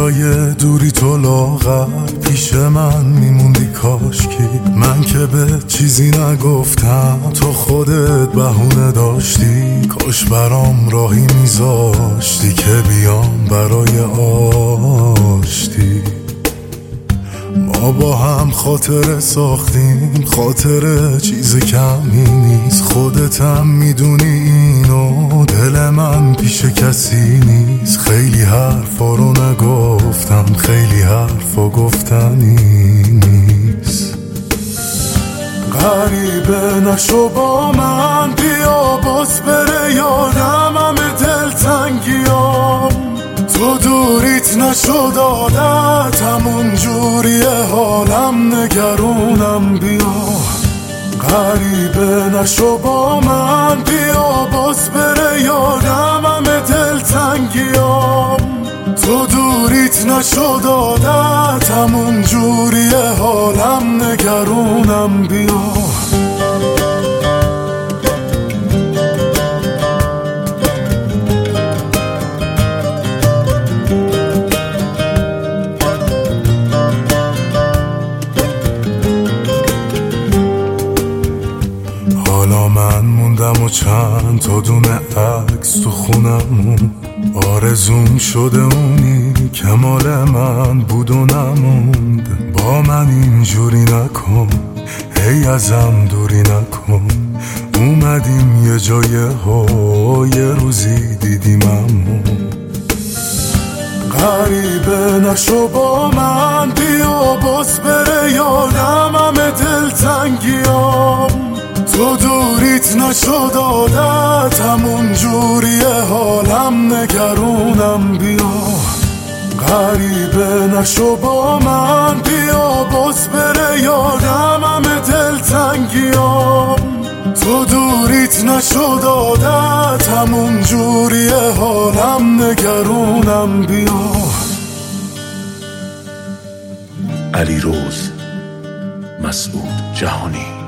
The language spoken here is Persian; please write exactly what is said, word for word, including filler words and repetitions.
جای دوری تو لاغر پیش من میموندی کاشکی. من که به چیزی نگفتم تو خودت بهونه داشتی. کاش برام راهی میذاشتی که بیام برای آشتی. ما با هم خاطره ساختیم، خاطره چیز کمی نیست. خودتم میدونی اینو، دل من پیش کسی نیست. خیلی حرفا رو نگفتم، خیلی حرفا گفتنی نیست. غریبه نشو با من، بیا باز بره یادم همه دلتنگیام. تو دوریت نشد عادت، همون جوری حالم نگرونم. بیا غریبه نشو با من، بیا باز بره یادم همه دلتنگیام. تو دوریت نشد عادت، همون جوری حالم نگرونم. بیا حالا من موندم و چند تا دونه عکس تو خونمون. آرزوم شده اونی که مال من بود و نموند. با من اینجوری نکن، هی ازم دوری نکن. اومدیم یه جای ها، یه روزی دیدیممون. غریبه نشو با من، بیا باز بره یادم همه دلتنگیام. تو دوریت نشد عادت، همون جوری حالم نگرونم. بیا غریبه نشو با من، بیا باز بره یادم همه دلتنگیام. تو دوریت نشد عادت، همون جوری حالم نگرونم. بیا علیروز مسعود جهانی.